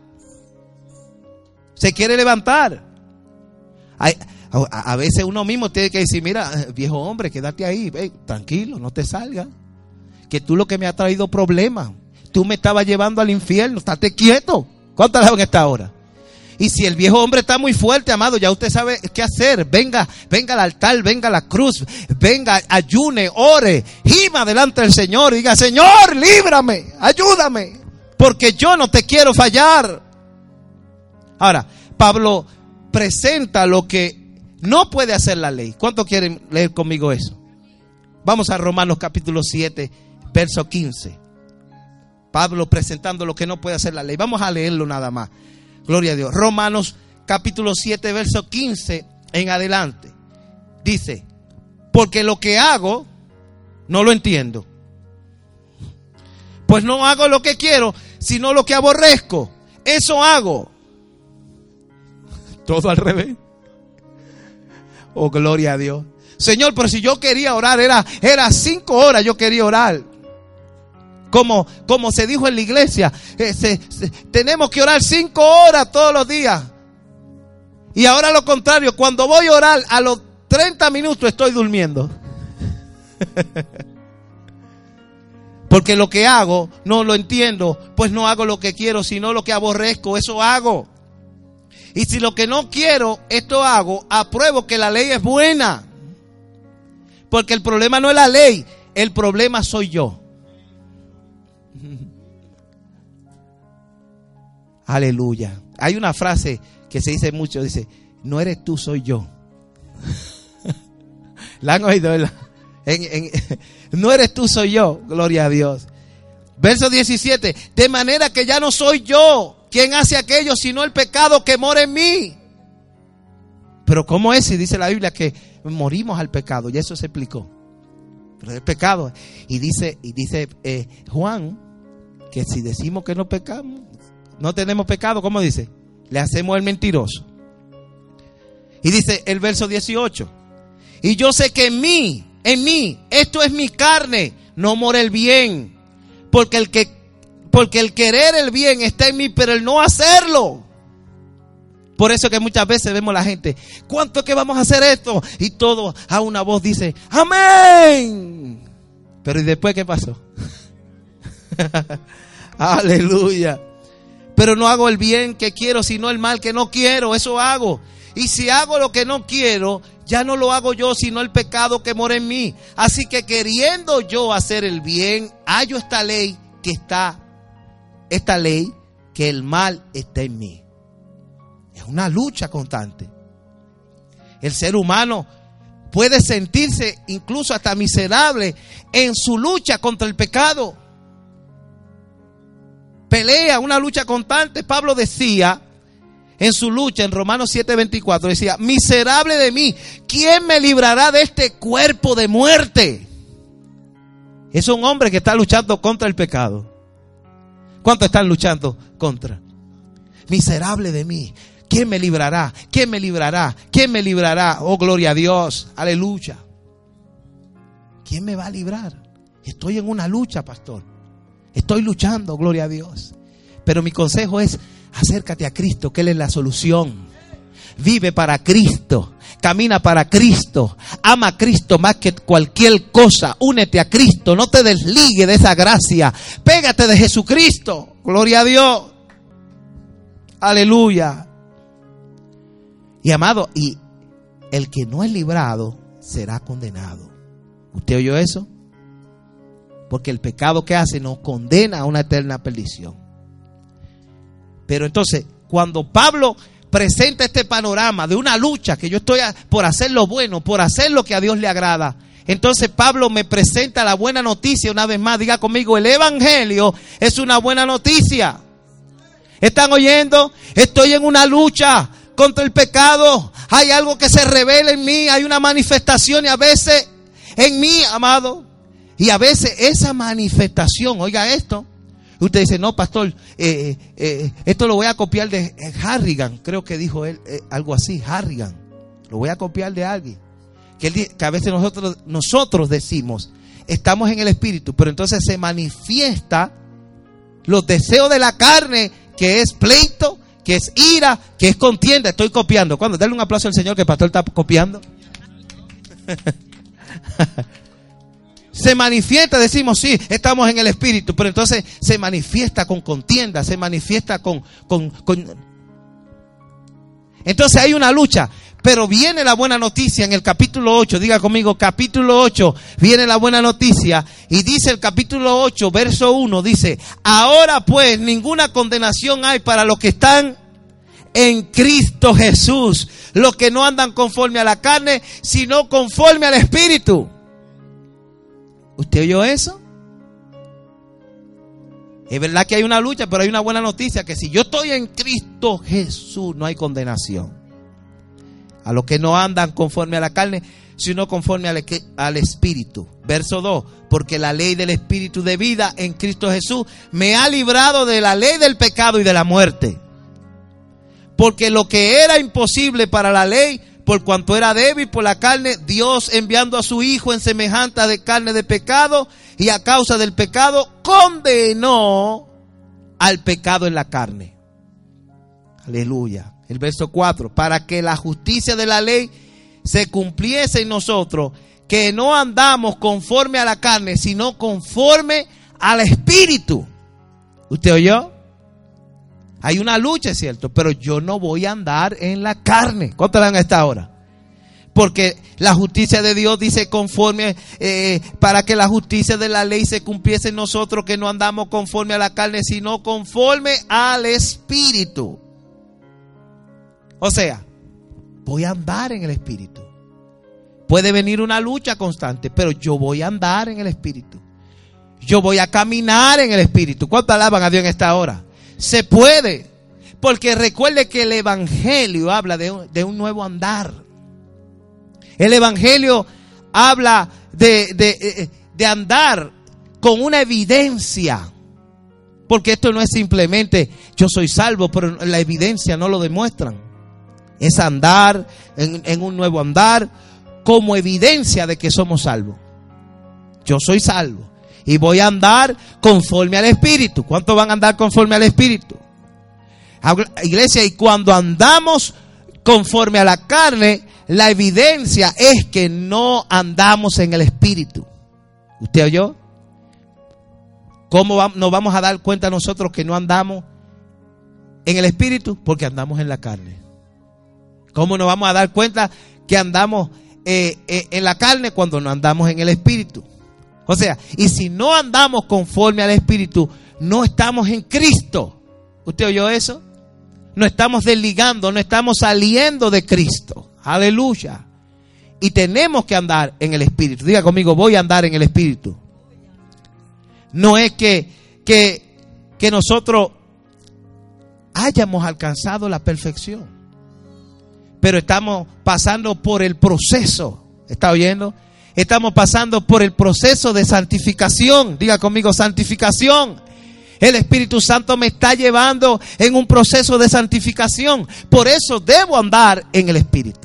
Speaker 1: Se quiere levantar. Hay, a, a veces uno mismo tiene que decir, mira, viejo hombre, quédate ahí, hey, tranquilo, no te salgas. Que tú lo que me ha traído problemas. Tú me estabas llevando al infierno, estate quieto. ¿Cuántas en esta hora? Y si el viejo hombre está muy fuerte, amado, ya usted sabe qué hacer. Venga, venga al altar, venga a la cruz, venga, ayune, ore, gima delante del Señor y diga, Señor, líbrame, ayúdame, porque yo no te quiero fallar. Ahora, Pablo presenta lo que no puede hacer la ley. ¿Cuántos quieren leer conmigo eso? Vamos a Romanos capítulo siete, verso quince. Pablo presentando lo que no puede hacer la ley. Vamos a leerlo nada más. Gloria a Dios. Romanos capítulo siete, verso quince en adelante. Dice, porque lo que hago no lo entiendo. Pues no hago lo que quiero, sino lo que aborrezco. Eso hago. Todo al revés. Oh, gloria a Dios. Señor, pero si yo quería orar, era, era cinco horas yo quería orar. Como, como se dijo en la iglesia, eh, se, se, tenemos que orar cinco horas todos los días. Y ahora lo contrario, cuando voy a orar, a los treinta minutos estoy durmiendo. Porque lo que hago no lo entiendo, pues no hago lo que quiero, sino lo que aborrezco, eso hago. Y si lo que no quiero, esto hago, apruebo que la ley es buena. Porque el problema no es la ley, el problema soy yo. Aleluya. Hay una frase que se dice mucho, dice, no eres tú, soy yo. ¿La han oído? En, en, no eres tú, soy yo. Gloria a Dios. Verso diecisiete. De manera que ya no soy yo quien hace aquello, sino el pecado que mora en mí. Pero ¿cómo es? Si dice la Biblia que morimos al pecado, y eso se explicó. Pero el pecado. Y dice, y dice eh, Juan, que si decimos que no pecamos, no tenemos pecado, ¿cómo dice? Le hacemos el mentiroso. Y dice el verso dieciocho. Y yo sé que en mí, en mí, esto es mi carne, no mora el bien. Porque el que, porque el querer el bien está en mí, pero el no hacerlo. Por eso que muchas veces vemos a la gente, ¿cuánto es que vamos a hacer esto? Y todo a una voz dice, amén. Pero ¿y después qué pasó? Aleluya. Pero no hago el bien que quiero, sino el mal que no quiero. Eso hago. Y si hago lo que no quiero, ya no lo hago yo, sino el pecado que mora en mí. Así que queriendo yo hacer el bien, hallo esta ley que está, esta ley, que el mal está en mí. Es una lucha constante. El ser humano puede sentirse incluso hasta miserable en su lucha contra el pecado. Pelea, una lucha constante. Pablo decía en su lucha en Romanos siete veinticuatro, decía: miserable de mí, ¿quién me librará de este cuerpo de muerte? Es un hombre que está luchando contra el pecado. ¿Cuántos están luchando contra? Miserable de mí, ¿quién me librará? ¿Quién me librará? ¿Quién me librará? Oh, gloria a Dios, aleluya. ¿Quién me va a librar? Estoy en una lucha, pastor. Estoy luchando, gloria a Dios. Pero mi consejo es: acércate a Cristo, que Él es la solución. Vive para Cristo, camina para Cristo, ama a Cristo más que cualquier cosa. Únete a Cristo, no te desligue de esa gracia. Pégate de Jesucristo, gloria a Dios. Aleluya. Y amado, y el que no es librado será condenado. ¿Usted oyó eso? Porque el pecado que hace nos condena a una eterna perdición. Pero entonces, cuando Pablo presenta este panorama de una lucha, que yo estoy a, por hacer lo bueno, por hacer lo que a Dios le agrada, entonces Pablo me presenta la buena noticia una vez más. Diga conmigo: el evangelio es una buena noticia. ¿Están oyendo? Estoy en una lucha contra el pecado. Hay algo que se revela en mí, hay una manifestación y a veces en mí, amado. Y a veces esa manifestación, oiga esto, usted dice: no, pastor, eh, eh, esto lo voy a copiar de Harrigan, creo que dijo él, eh, algo así, Harrigan, lo voy a copiar de alguien. Que, él, que a veces nosotros, nosotros decimos, estamos en el espíritu, pero entonces se manifiesta los deseos de la carne, que es pleito, que es ira, que es contienda. Estoy copiando. ¿Cuándo? Dale un aplauso al Señor, que el pastor está copiando. Se manifiesta, decimos, sí, estamos en el espíritu, pero entonces se manifiesta con contienda, se manifiesta con, con, con... Entonces hay una lucha, pero viene la buena noticia en el capítulo ocho, diga conmigo, capítulo ocho, viene la buena noticia, y dice el capítulo ocho, verso uno, dice: ahora pues ninguna condenación hay para los que están en Cristo Jesús, los que no andan conforme a la carne, sino conforme al espíritu. ¿Usted oyó eso? Es verdad que hay una lucha, pero hay una buena noticia, que si yo estoy en Cristo Jesús, no hay condenación. A los que no andan conforme a la carne, sino conforme al, al Espíritu. Verso dos: porque la ley del Espíritu de vida en Cristo Jesús me ha librado de la ley del pecado y de la muerte. Porque lo que era imposible para la ley, por cuanto era débil por la carne, Dios, enviando a su Hijo en semejanza de carne de pecado, y a causa del pecado condenó al pecado en la carne. Aleluya. El verso cuatro: para que la justicia de la ley se cumpliese en nosotros, que no andamos conforme a la carne, sino conforme al Espíritu. ¿Usted oyó? Hay una lucha, es cierto, pero yo no voy a andar en la carne. ¿Cuánto dan a esta hora? Porque la justicia de Dios dice conforme, eh, para que la justicia de la ley se cumpliese en nosotros, que no andamos conforme a la carne, sino conforme al Espíritu. O sea, voy a andar en el Espíritu. Puede venir una lucha constante, pero yo voy a andar en el Espíritu. Yo voy a caminar en el Espíritu. ¿Cuánto alaban a Dios en esta hora? Se puede, porque recuerde que el evangelio habla de un, de un nuevo andar. El evangelio habla de, de, de andar con una evidencia, porque esto no es simplemente yo soy salvo, pero la evidencia no lo demuestran. Es andar en, en un nuevo andar como evidencia de que somos salvos. Yo soy salvo y voy a andar conforme al Espíritu. ¿Cuántos van a andar conforme al Espíritu? Iglesia, y cuando andamos conforme a la carne, la evidencia es que no andamos en el Espíritu. ¿Usted oyó? ¿Cómo va, nos vamos a dar cuenta nosotros que no andamos en el Espíritu? Porque andamos en la carne. ¿Cómo nos vamos a dar cuenta que andamos eh, eh, en la carne cuando no andamos en el Espíritu? O sea, y si no andamos conforme al Espíritu, no estamos en Cristo. ¿Usted oyó eso? No estamos desligando, no estamos saliendo de Cristo. Aleluya. Y tenemos que andar en el Espíritu. Diga conmigo, voy a andar en el Espíritu. No es que, que, que nosotros hayamos alcanzado la perfección, pero estamos pasando por el proceso. ¿Está oyendo? Estamos pasando por el proceso de santificación. Diga conmigo, santificación. El Espíritu Santo me está llevando en un proceso de santificación. Por eso debo andar en el Espíritu.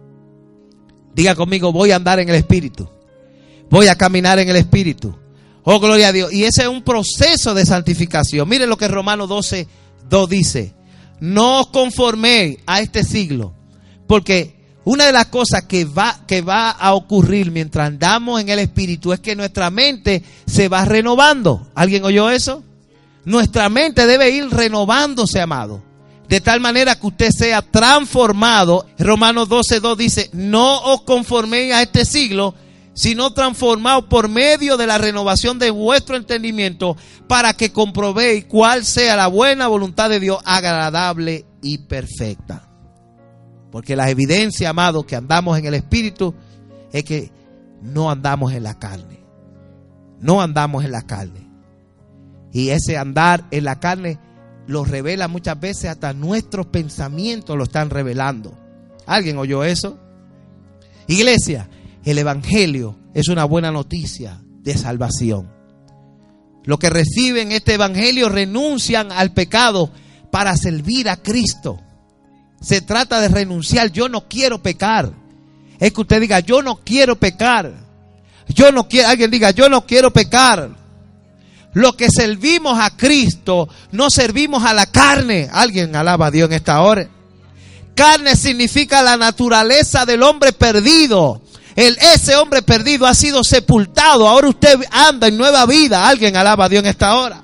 Speaker 1: Diga conmigo, voy a andar en el Espíritu. Voy a caminar en el Espíritu. Oh, gloria a Dios. Y ese es un proceso de santificación. Miren lo que Romanos doce, dos dice. No os conforméis a este siglo. Porque una de las cosas que va, que va a ocurrir mientras andamos en el Espíritu es que nuestra mente se va renovando. ¿Alguien oyó eso? Nuestra mente debe ir renovándose, amado. De tal manera que usted sea transformado. Romanos doce, dos dice, no os conforméis a este siglo, sino transformaos por medio de la renovación de vuestro entendimiento, para que comprobéis cuál sea la buena voluntad de Dios, agradable y perfecta. Porque la evidencia, amado, que andamos en el Espíritu es que no andamos en la carne. No andamos en la carne. Y ese andar en la carne lo revela muchas veces, hasta nuestros pensamientos lo están revelando. ¿Alguien oyó eso? Iglesia, el Evangelio es una buena noticia de salvación. Los que reciben este Evangelio renuncian al pecado para servir a Cristo. Se trata de renunciar. Yo no quiero pecar. Es que usted diga, yo no quiero pecar. Yo no quiero, alguien diga, yo no quiero pecar. Los que servimos a Cristo, no servimos a la carne. Alguien alaba a Dios en esta hora. Carne significa la naturaleza del hombre perdido. El, ese hombre perdido ha sido sepultado. Ahora usted anda en nueva vida. Alguien alaba a Dios en esta hora.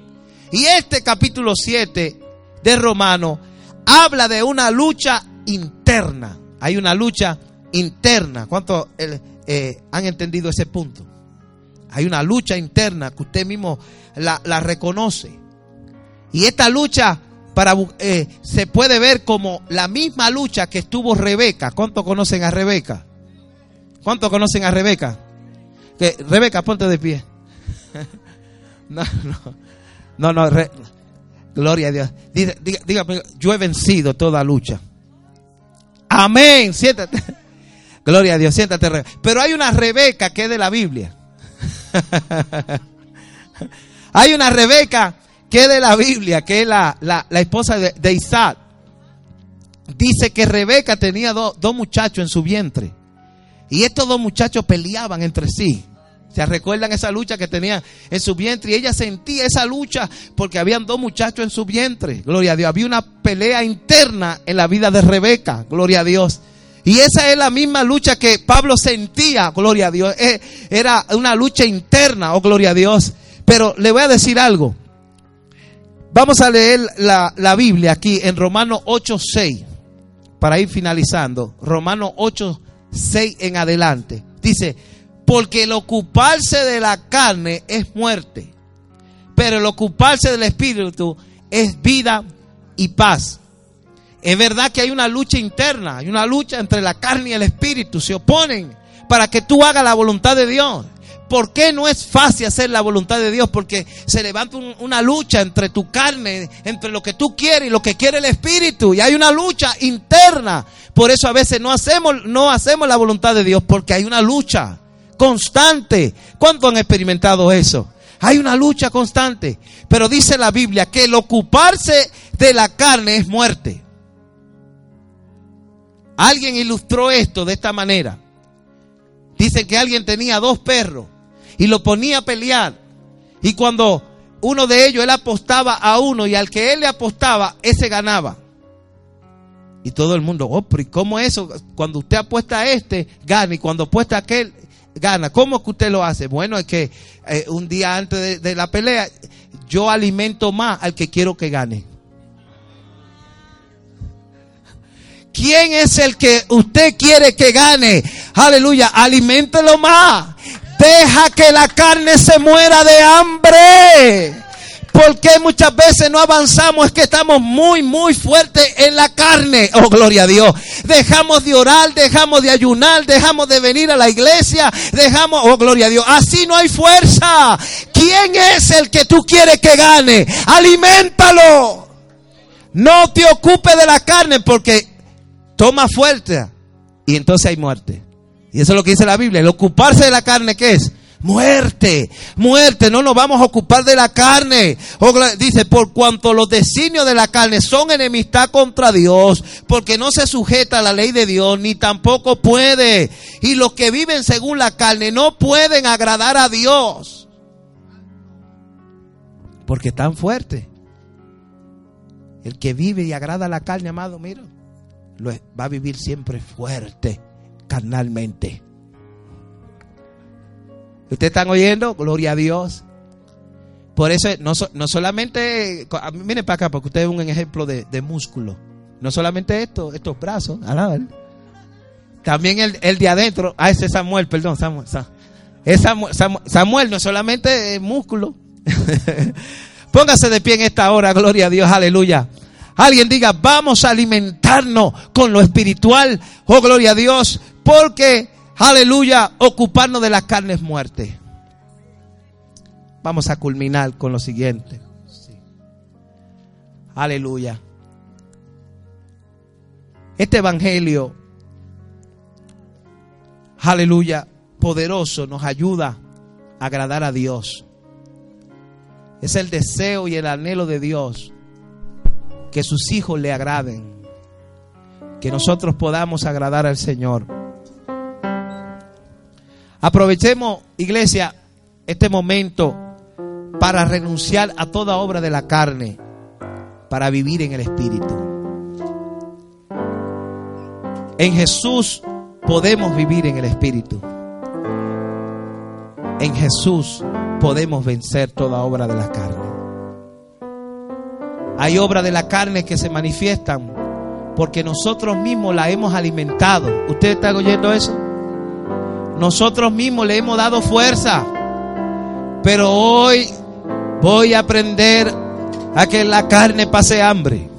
Speaker 1: Y este capítulo siete de Romanos habla de una lucha interna. Hay una lucha interna. ¿Cuántos eh, eh, han entendido ese punto? Hay una lucha interna que usted mismo la, la reconoce. Y esta lucha para, eh, se puede ver como la misma lucha que estuvo Rebeca. ¿Cuántos conocen a Rebeca? ¿Cuántos conocen a Rebeca? Que, Rebeca, ponte de pie. No, no, no, no re, gloria a Dios. Diga, diga, diga, yo he vencido toda lucha. Amén. Siéntate. Gloria a Dios, siéntate. Pero hay una Rebeca que es de la Biblia. Hay una Rebeca que es de la Biblia, que es la, la, la esposa de, de Isaac. Dice que Rebeca tenía do, dos muchachos en su vientre. Y estos dos muchachos peleaban entre sí. ¿Se recuerdan esa lucha que tenían en su vientre? Y ella sentía esa lucha porque habían dos muchachos en su vientre. Gloria a Dios. Había una pelea interna en la vida de Rebeca. Gloria a Dios. Y esa es la misma lucha que Pablo sentía. Gloria a Dios. Era una lucha interna. Oh, gloria a Dios. Pero le voy a decir algo. Vamos a leer la, la Biblia aquí en Romanos ocho, seis. Para ir finalizando. Romanos ocho, seis en adelante. Dice, porque el ocuparse de la carne es muerte, pero el ocuparse del Espíritu es vida y paz. Es verdad que hay una lucha interna, hay una lucha entre la carne y el Espíritu, se oponen para que tú hagas la voluntad de Dios. ¿Por qué no es fácil hacer la voluntad de Dios? Porque se levanta un, una lucha entre tu carne, entre lo que tú quieres y lo que quiere el Espíritu. Y hay una lucha interna. Por eso a veces no hacemos, no hacemos la voluntad de Dios, porque hay una lucha constante. ¿Cuántos han experimentado eso? Hay una lucha constante. Pero dice la Biblia que el ocuparse de la carne es muerte. Alguien ilustró esto de esta manera. Dice que alguien tenía dos perros y lo ponía a pelear. Y cuando uno de ellos, él apostaba a uno, y al que él le apostaba, ese ganaba. Y todo el mundo, oh, pero ¿y cómo eso? Cuando usted apuesta a este, gana, y cuando apuesta a aquel, gana. ¿Cómo que usted lo hace? Bueno, es que eh, un día antes de, de la pelea, yo alimento más al que quiero que gane. ¿Quién es el que usted quiere que gane? Aleluya, aliméntelo más. Deja que la carne se muera de hambre. ¿Por qué muchas veces no avanzamos? Es que estamos muy, muy fuertes en la carne. Oh, gloria a Dios. Dejamos de orar, dejamos de ayunar, dejamos de venir a la iglesia, dejamos, oh, gloria a Dios. Así no hay fuerza. ¿Quién es el que tú quieres que gane? Aliméntalo. No te ocupes de la carne, porque toma fuerza y entonces hay muerte. Y eso es lo que dice la Biblia. El ocuparse de la carne, ¿qué es? Muerte, muerte. No nos vamos a ocupar de la carne. Dice, por cuanto los designios de la carne son enemistad contra Dios, porque no se sujeta a la ley de Dios, ni tampoco puede. Y los que viven según la carne no pueden agradar a Dios, porque están fuertes. El que vive y agrada a la carne, amado, mira, lo es, va a vivir siempre fuerte carnalmente. ¿Ustedes están oyendo? Gloria a Dios. Por eso no, no solamente, miren para acá, porque usted es un ejemplo de, de músculo. No solamente esto, estos brazos, alaban. También el, el de adentro. Ah, ese es Samuel, perdón, Samuel. Es Samuel, Samuel, Samuel no es solamente músculo. Póngase de pie en esta hora, gloria a Dios, aleluya. Alguien diga, vamos a alimentarnos con lo espiritual. Oh, gloria a Dios, porque aleluya, ocuparnos de la carne es muerte. Vamos a culminar con lo siguiente. Sí. Aleluya. Este evangelio, aleluya, poderoso, nos ayuda a agradar a Dios. Es el deseo y el anhelo de Dios que sus hijos le agraden, que nosotros podamos agradar al Señor. Aprovechemos, iglesia, este momento para renunciar a toda obra de la carne, para vivir en el Espíritu. En Jesús podemos vivir en el Espíritu. En Jesús podemos vencer toda obra de la carne. Hay obras de la carne que se manifiestan porque nosotros mismos la hemos alimentado. ¿Ustedes están oyendo eso? Nosotros mismos le hemos dado fuerza. Pero hoy voy a aprender a que la carne pase hambre.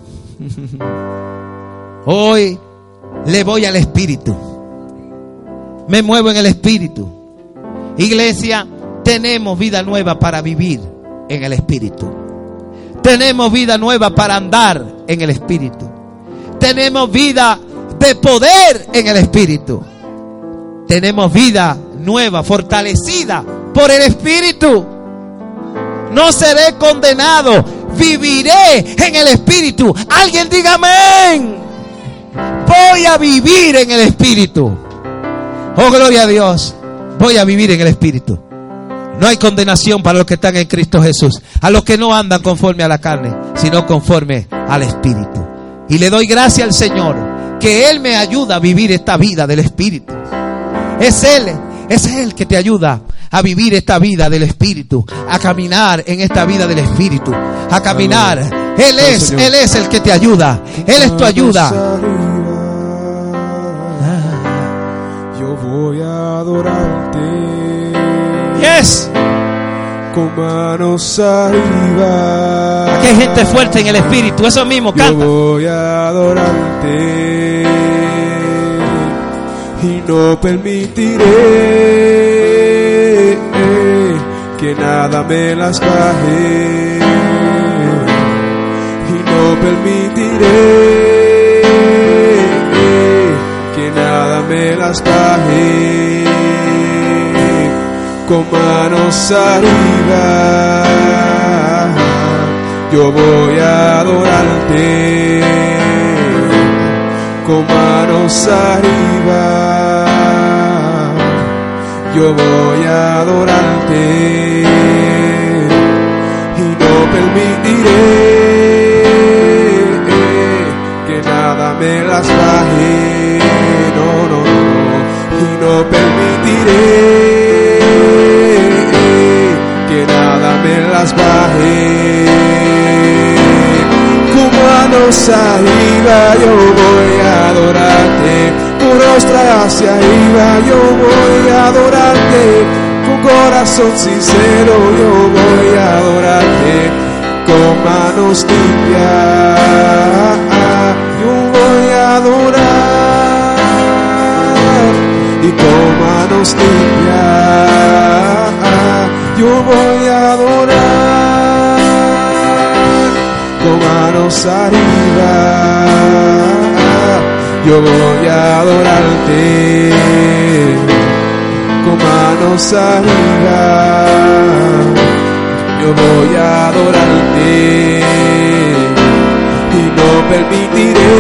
Speaker 1: Hoy le voy al Espíritu. Me muevo en el Espíritu. Iglesia, tenemos vida nueva para vivir en el Espíritu. Tenemos vida nueva para andar en el Espíritu. Tenemos vida de poder en el Espíritu. Tenemos vida nueva, fortalecida por el Espíritu. No seré condenado, viviré en el Espíritu. Alguien diga amén. Voy a vivir en el Espíritu. Oh, gloria a Dios. Voy a vivir en el Espíritu. No hay condenación para los que están en Cristo Jesús, a los que no andan conforme a la carne, sino conforme al Espíritu. Y le doy gracias al Señor, que Él me ayuda a vivir esta vida del Espíritu. Es Él, es Él que te ayuda a vivir esta vida del Espíritu, a caminar en esta vida del Espíritu, a caminar. Él es, Él es el que te ayuda. Él es tu ayuda.
Speaker 3: Yo voy a adorarte.
Speaker 1: Yes.
Speaker 3: Con manos arriba.
Speaker 1: Aquí hay gente fuerte en el Espíritu. Eso mismo, canta.
Speaker 3: Yo voy a adorarte y no permitiré que nada me las baje, y no permitiré que nada me las baje. Con manos arriba yo voy a adorarte. Con manos arriba yo voy a adorarte y no permitiré que nada me las baje. No, no, no, y no permitiré que nada me las baje. Tu mano arriba yo voy a adorarte, tu rostro hacia arriba yo voy a adorarte, con corazón sincero yo voy a adorarte, con manos limpias yo voy a adorar, y con manos limpias yo voy a adorar, con manos arriba yo voy a adorarte, con manos arriba yo voy a adorarte, y no permitiré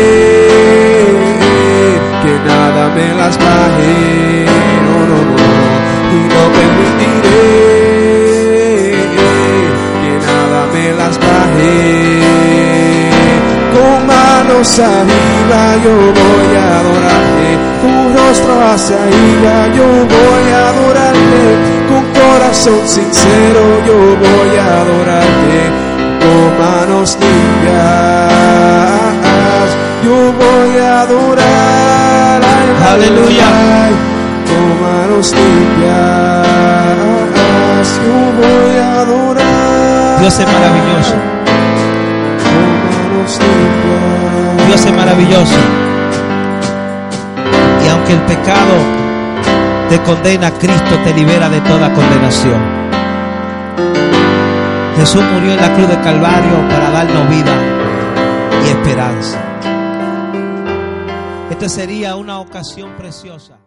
Speaker 3: que nada me las baje, no, no, no, y no permitiré que nada me las baje, con manos arriba yo voy a adorarte, tu rostro hacia arriba yo voy a adorarte, con corazón sincero yo voy a adorarte, con manos limpias yo voy a adorar, ay,
Speaker 1: Aleluya.
Speaker 3: ay, con manos limpias yo voy a adorar.
Speaker 1: Dios es maravilloso.
Speaker 3: Con manos limpias.
Speaker 1: Dios es maravilloso. Y aunque el pecado te condena, Cristo te libera de toda condenación. Jesús murió en la cruz de Calvario para darnos vida y esperanza. Esta sería una ocasión preciosa.